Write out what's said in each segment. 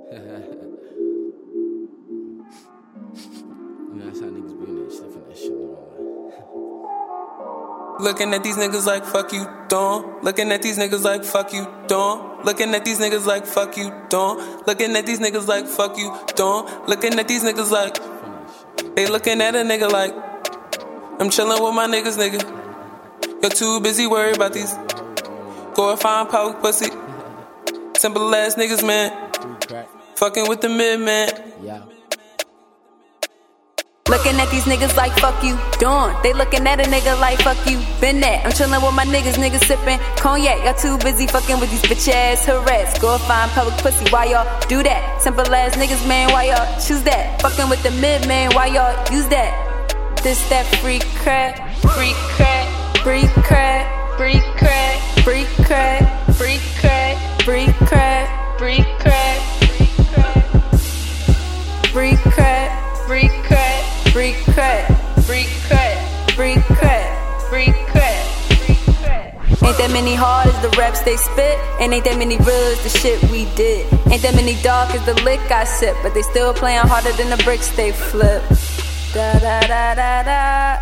That's how niggas be in that shit for that shit. Looking at these niggas like fuck you, don't. Looking at these niggas like fuck you, don't. Looking at these niggas like fuck you, don't. Looking at these niggas like fuck you, don't. Looking at these niggas like they looking at a nigga like I'm chillin' with my niggas, nigga. You're too busy worried about these. Go and find public pussy. Simple ass niggas, man. Fucking with the mid, man. Yeah. Looking at these niggas like fuck you, don't. They looking at a nigga like fuck you, been that. I'm chillin' with my niggas sippin' cognac. Y'all too busy fucking with these bitch ass harass. Go and find public pussy, why y'all do that? Simple ass niggas, man, why y'all choose that? Fucking with the mid, man, why y'all use that? This that free crack, free crack, free crack, free crack, free crack, free crack, free crack, free crack, free crack, free crack. Free crack, free crack, free crack, free crack, free crack. Ain't that many hard as the raps they spit, and ain't that many real as the shit we did. Ain't that many dark as the lick I sip, but they still playing harder than the bricks they flip. Da da da da da.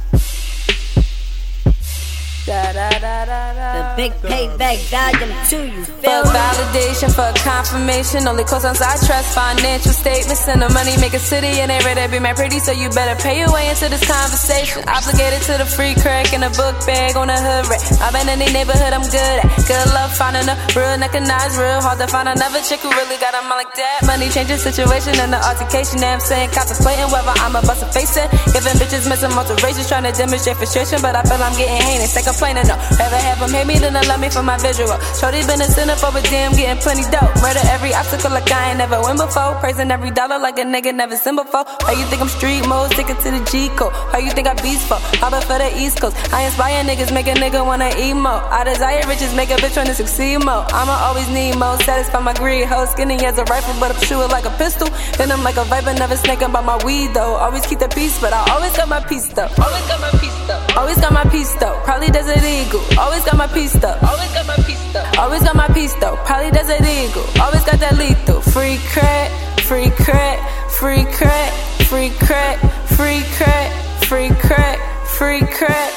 Da, da, da, da, da. The big payback volume 2, you feel me? For validation, for confirmation, only cosigns I trust, financial statements, and the money make a city, and they ready to be my pretty, so you better pay your way into this conversation. Obligated to the free crack and a book bag on a hood rack. I've been in the neighborhood, I'm good at. Good love, finding a real recognize, real hard to find another chick who really got a mind like that. Money changes situation and the altercation, now I'm saying contemplating whether I'ma bust a face in. Giving bitches missing motivations, trying to demonstrate frustration, but I feel I'm getting heinous. Complaining though, rather have them hate me than to love me for my visual. Shorty been a sinner for a damn, getting plenty dope. Murder every obstacle like I ain't never win before. Praising every dollar like a nigga never seen before. How you think I'm street mode, sticking to the G code? How you think I beast for? Hopping for the East Coast. I inspire niggas, make a nigga wanna emo. I desire riches, make a bitch wanna succeed more. I'ma always need more, satisfy my greed. Hoe skinny as a rifle, but I'm shooting like a pistol. Then I'm like a viper, never snaking by my weed though. Always keep the peace, but I always got my peace though. Always got my peace though. Always got my peace though. Probably Desert Eagle. Always got my peace though. Always got my peace though. Always got my peace though. Probably Desert Eagle. Always got that lethal. Free crack, free crack, free crack, free crack, free crack, free crack, free crack.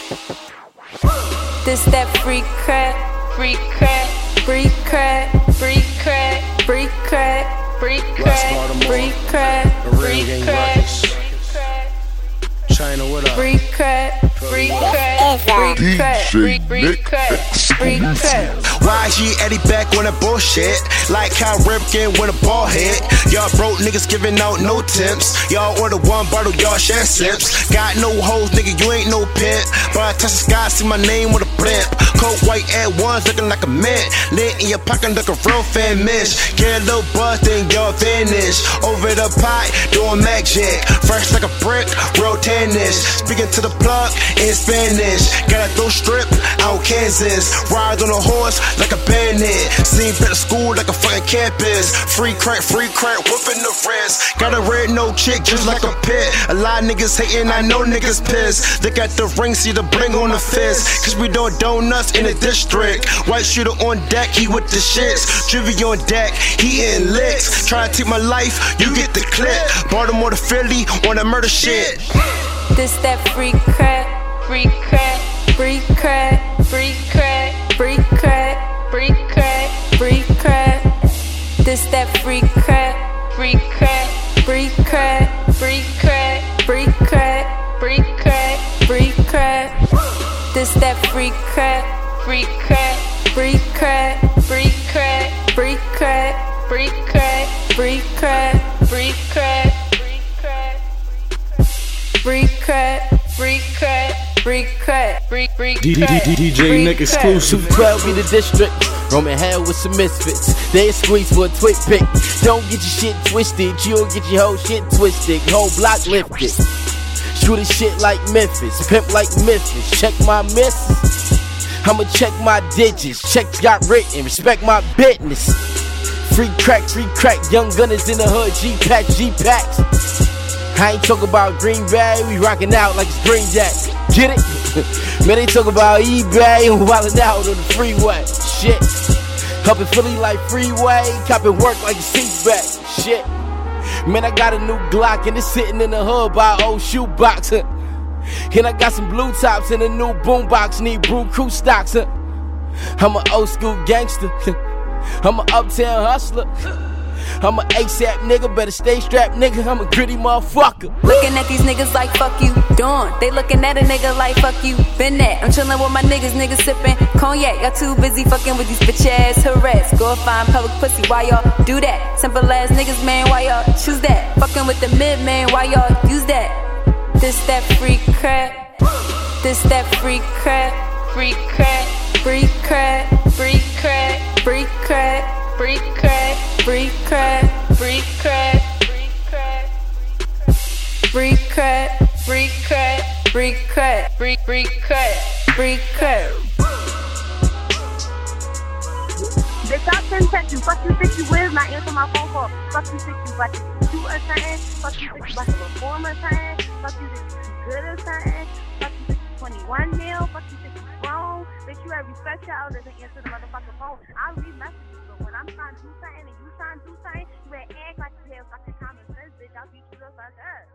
This that free crack, free crack, free crack, free crack, free crack, free crack, free crack, free crack. China, what up? Free crack, free crack, free crack, free crack, free crack. Why she Eddie back on that bullshit? Like how Ripken when a ball hit. Y'all broke niggas giving out no tips. Y'all order one bottle, y'all share sips. Got no hoes, nigga, you ain't no pimp. But I touch the sky, see my name with a blimp. Cold white Air Ones looking like a mint. Lit in your pocket like a real fan miss. Get a little buzz, then y'all vanish. Over the pot, doing magic. Fresh like a brick, real tennis. Speaking to the plug in Spanish. Got a throw strip out Kansas. Ride on a horse like a bandit. Seen better school like a fucking campus. Free crack, whooping the wrist. Got a red no chick just like a pit. A lot of niggas hating, I know niggas pissed. Look at the ring, see the bling on the fist. Cause we doing donuts in the district. White shooter on deck, he with the shits. Juvie on deck, he in licks. Try to take my life, you get the clip. Baltimore to Philly on that murder shit. This that free crack, free crack, free crack, free crack, free crack, free crack, free crack. This that free crack, free crack, free crack, free crack, free crack, free crack, free crack. This that free crack, free crack, free crack, free crack, free crack, free crack, free crack, free crack. Free crack, free crack, free crack, free crack. DJ Nick exclusive. 12 in the district, roaming hell with some misfits. They squeeze for a twig pick. Don't get your shit twisted, you'll get your whole shit twisted. Whole block lifted. Shooting shit like Memphis, pimp like Memphis. Check my misses. I'ma check my digits. Checks got written, respect my business. Free crack, young gunners in the hood. G-Packs, G-Packs. I ain't talking about Green Bay, we rockin' out like it's Green Jack. Get it? Man, they talk about eBay and wildin' out on the freeway. Shit. Up in Philly like freeway, copping work like a seatback. Shit. Man, I got a new Glock and it's sitting in the hood by an old shoebox. And I got some blue tops and a new boombox, need brew crew stocks. I'm an old school gangster. I'm an uptown hustler. I'm a ASAP nigga, better stay strapped nigga. I'm a gritty motherfucker. Looking at these niggas like fuck you doing. They looking at a nigga like fuck you been that. I'm chillin' with my niggas sippin' cognac. Y'all too busy fucking with these bitch ass harass. Go find public pussy, why y'all do that? Simple ass niggas, man, why y'all choose that? Fucking with the mid, man, why y'all use that? This that free crap. This that free crap. Free crap. Free crap. Free crap. Free crap. Free crack, free crack, free crack, free crack, free crack, free crack, free crack, free crack, free crack. Bitch, I couldn't text you. Fuck you, think you will not answer my phone call. Fuck you, think you about to do a something. Fuck you, think you about to perform a something. Fuck you, think you good or something. Fuck you, think you 21 mil. Fuck you, think you grown. Bitch, you have respect your elders and answer the motherfucking phone. I'll read messages, but when I'm trying to do something and you trying to do something, you better act like you have fucking common sense, bitch. I'll beat you the fuck up.